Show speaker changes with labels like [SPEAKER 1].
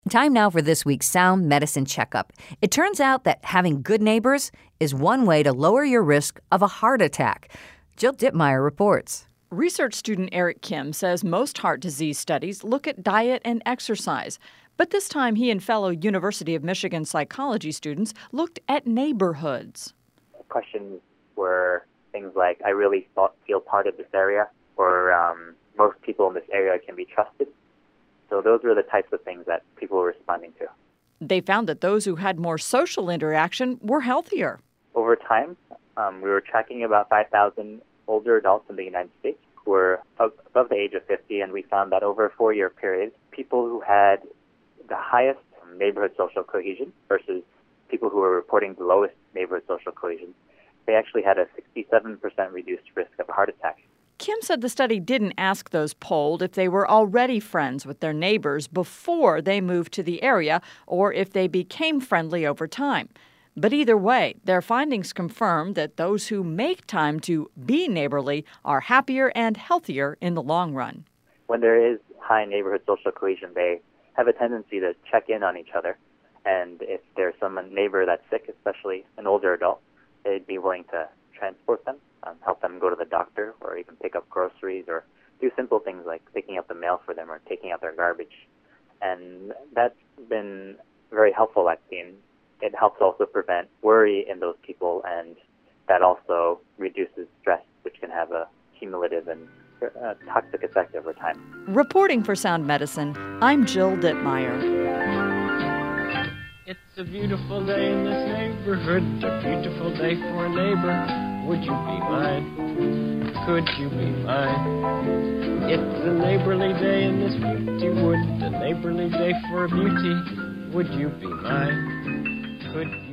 [SPEAKER 1] Time now for this week's Sound Medicine Checkup. It turns out that having good neighbors is one way to lower your risk of a heart attack. Jill Dittmeyer reports.
[SPEAKER 2] Research student Eric Kim says most heart disease studies look at diet and exercise. But this time he and fellow University of Michigan psychology students looked at neighborhoods.
[SPEAKER 3] Questions were things like, I really feel part of this area, or most people in this area can be trusted. So those were the types of things that people were responding to.
[SPEAKER 2] They found that those who had more social interaction were healthier.
[SPEAKER 3] Over time, we were tracking about 5,000 older adults in the United States who were above the age of 50, and we found that over a 4-year period, people who had the highest neighborhood social cohesion versus people who were reporting the lowest neighborhood social cohesion, they actually had a 67% reduced risk of a heart attack.
[SPEAKER 2] Kim said the study didn't ask those polled if they were already friends with their neighbors before they moved to the area or if they became friendly over time. But either way, their findings confirm that those who make time to be neighborly are happier and healthier in the long run.
[SPEAKER 3] When there is high neighborhood social cohesion, they have a tendency to check in on each other. And if there's some neighbor that's sick, especially an older adult, they'd be willing to transport them, help them go to the doctor, or even pick up groceries, or do simple things like picking up the mail for them or taking out their garbage. And that's been very helpful, I've seen. It helps also prevent worry in those people, and that also reduces stress, which can have a cumulative and toxic effect over time.
[SPEAKER 2] Reporting for Sound Medicine, I'm Jill Dittmeyer.
[SPEAKER 4] It's a beautiful day in this neighborhood, a beautiful day for a neighbor. Would you be mine? Could you be mine? It's a neighborly day in this beauty wood, a neighborly day for a beauty. Would you be mine? Could you